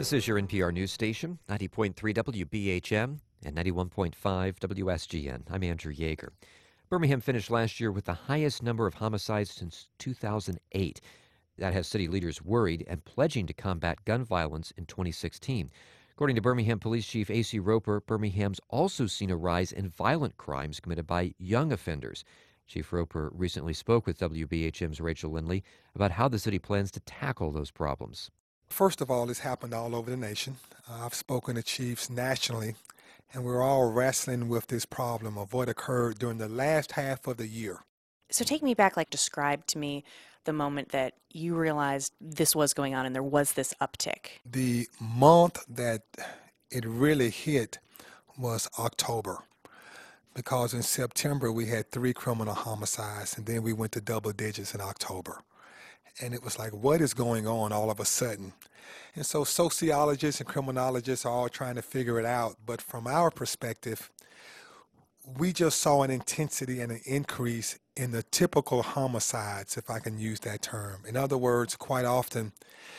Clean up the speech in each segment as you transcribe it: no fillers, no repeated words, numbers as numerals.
This is your NPR news station, 90.3 WBHM and 91.5 WSGN. I'm Andrew Yeager. Birmingham finished last year with the highest number of homicides since 2008. That has city leaders worried and pledging to combat gun violence in 2016. According to Birmingham Police Chief A.C. Roper, Birmingham's also seen a rise in violent crimes committed by young offenders. Chief Roper recently spoke with WBHM's Rachel Lindley about how the city plans to tackle those problems. First of all, it's happened all over the nation. I've spoken to chiefs nationally, and we're all wrestling with this problem of what occurred during the last half of the year. So take me back, describe to me the moment that you realized this was going on and there was this uptick. The month that it really hit was October, because in September we had 3 criminal homicides, and then we went to double digits in October. And it was like, what is going on all of a sudden? And so sociologists and criminologists are all trying to figure it out. But from our perspective, we just saw an intensity and an increase in the typical homicides, if I can use that term. In other words, quite often,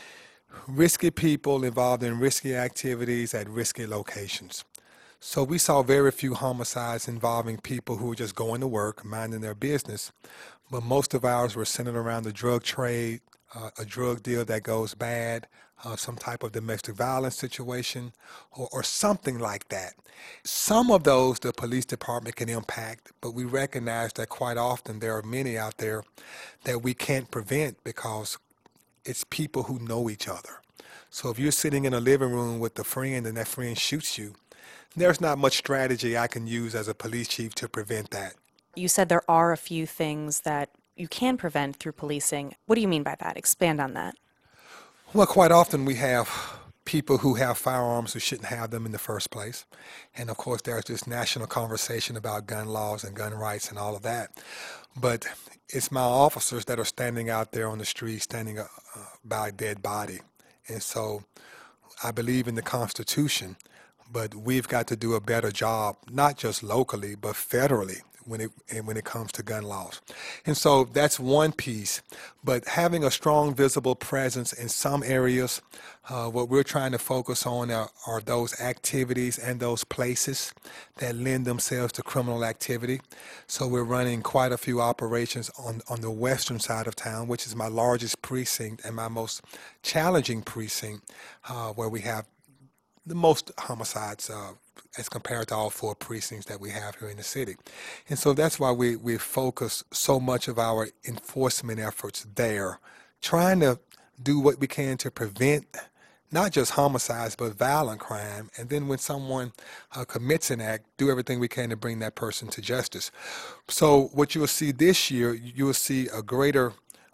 risky people involved in risky activities at risky locations. So we saw very few homicides involving people who were just going to work, minding their business. But most of ours were centered around the drug trade, a drug deal that goes bad, some type of domestic violence situation, or something like that. Some of those the police department can impact, but we recognize that quite often there are many out there that we can't prevent because it's people who know each other. So if you're sitting in a living room with a friend and that friend shoots you, there's not much strategy I can use as a police chief to prevent that. You said there are a few things that you can prevent through policing. What do you mean by that? Expand on that. Well, quite often we have people who have firearms who shouldn't have them in the first place. And of course, there's this national conversation about gun laws and gun rights and all of that. But it's my officers that are standing out there on the street, standing by a dead body. And so I believe in the Constitution, but we've got to do a better job, not just locally, but federally, when it comes to gun laws. And so that's one piece. But having a strong visible presence in some areas, what we're trying to focus on are those activities and those places that lend themselves to criminal activity. So we're running quite a few operations on the western side of town, which is my largest precinct and my most challenging precinct, where we have the most homicides as compared to all 4 precincts that we have here in the city. And so that's why we focus so much of our enforcement efforts there, trying to do what we can to prevent not just homicides, but violent crime. And then when someone commits an act, do everything we can to bring that person to justice. So what you will see this year, you will see a greater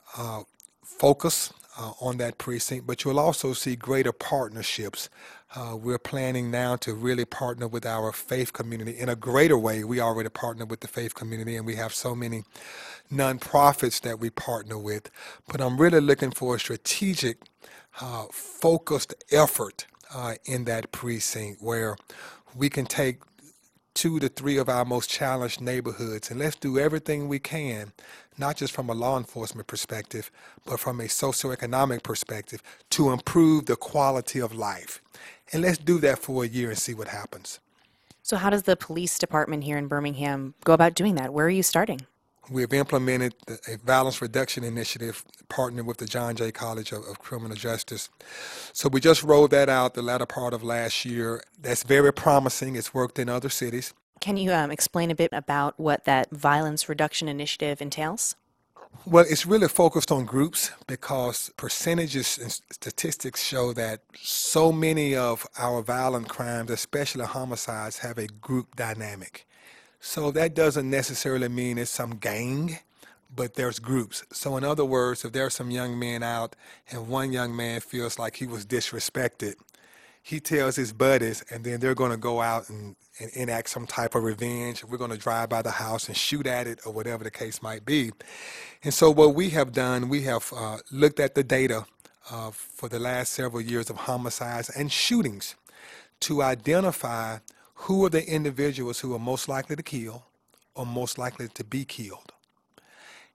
focus on that precinct, but you'll also see greater partnerships. We're planning now to really partner with our faith community in a greater way. We already partner with the faith community, and we have so many nonprofits that we partner with. But I'm really looking for a strategic, focused effort in that precinct where we can take 2 to 3 of our most challenged neighborhoods, and let's do everything we can, not just from a law enforcement perspective, but from a socioeconomic perspective, to improve the quality of life. And let's do that for a year and see what happens. So how does the police department here in Birmingham go about doing that? Where are you starting? We've implemented a violence reduction initiative, partnered with the John Jay College of Criminal Justice. So we just rolled that out the latter part of last year. That's very promising. It's worked in other cities. Can you explain a bit about what that violence reduction initiative entails? Well, it's really focused on groups because percentages and statistics show that so many of our violent crimes, especially homicides, have a group dynamic. So that doesn't necessarily mean it's some gang, but there's groups. So in other words, if there are some young men out and one young man feels like he was disrespected, he tells his buddies, and then they're going to go out and enact some type of revenge. We're going to drive by the house and shoot at it, or whatever the case might be. And so what we have done, we have looked at the data for the last several years of homicides and shootings to identify who are the individuals who are most likely to kill or most likely to be killed.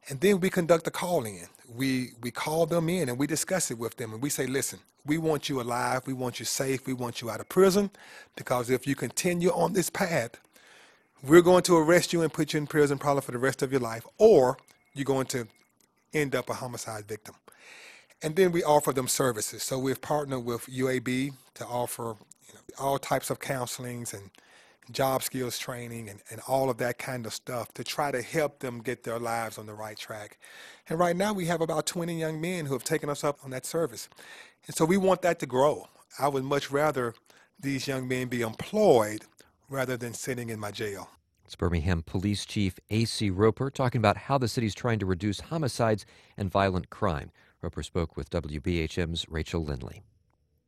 And then we conduct a call-in. We call them in and we discuss it with them. And we say, listen, we want you alive. We want you safe. We want you out of prison. Because if you continue on this path, we're going to arrest you and put you in prison probably for the rest of your life. Or you're going to end up a homicide victim. And then we offer them services. So we've partnered with UAB to offer all types of counselings and job skills training and all of that kind of stuff to try to help them get their lives on the right track. And right now we have about 20 young men who have taken us up on that service. And so we want that to grow. I would much rather these young men be employed rather than sitting in my jail. It's Birmingham Police Chief A.C. Roper talking about how the city's trying to reduce homicides and violent crime. Roper spoke with WBHM's Rachel Lindley.